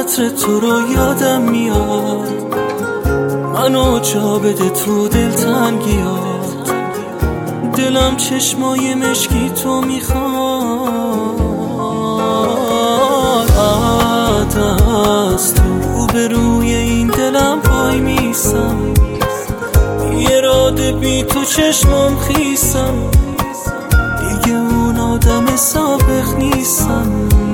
عطر تو رو یادم میاد، منو جا بده تو دلتنگیات. دلم چشمای مشکی تو میخواد، از تو به روی این دلم پای میسم، اراده بی تو چشمم خیسم، دیگه اون آدم سابق نیستم،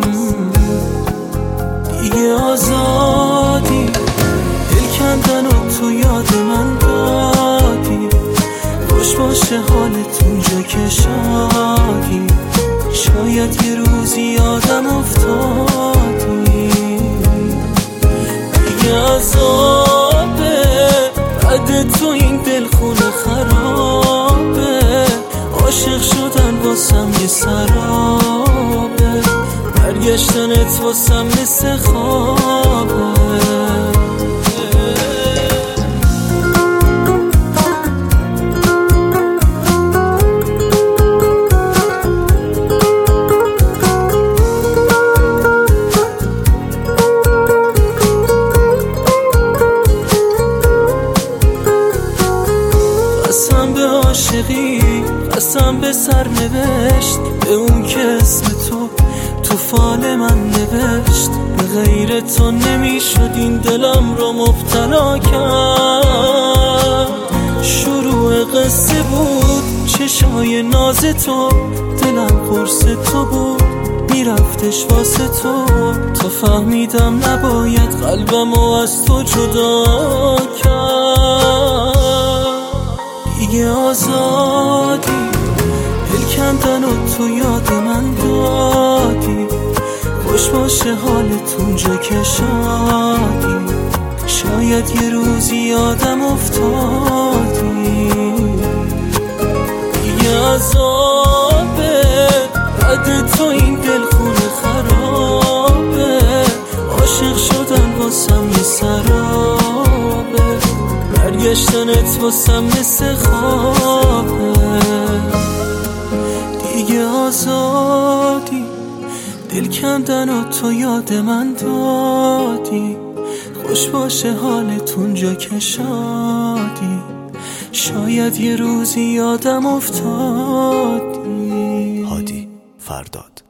دیگه آزادی. دل کندن و تو یاد من دادی، خوش باشه حالت اونجا که شادی، شاید یه روزی یادم افتادی. دیگه عذابه بعد تو این دل خونه خرابه، عاشق شدن واسم یه سرابه، برگشتنت واسم مثل خوابه. قسم به عاشقی، قسم به سرنوشت، به اون که اسم تو فال من نوشت. به غیر تو نمیشد این دلم رو مبتلا کرد. شروع قصه بود چشای ناز تو، دلم قرص تو بود میرفتش واسه تو. تا فهمیدم نباید قلبمو از تو جدا کرد. دیگه آزادی، دل کندن و تو یاد من دادی، خوش باشه حالت اونجا که شادی، شاید یه روزی یادم افتادی. دیگه عذابه بعد تو این دل خونه خرابه، عاشق شدن واسم یه سرابه، برگشتنت واسم مثل خوابه. دیگه آزادی، دل کندن و تو یاد من دادی، خوش باشه حالت اونجا که شادی، شاید یه روزی یادم افتادی. هادی فرداد.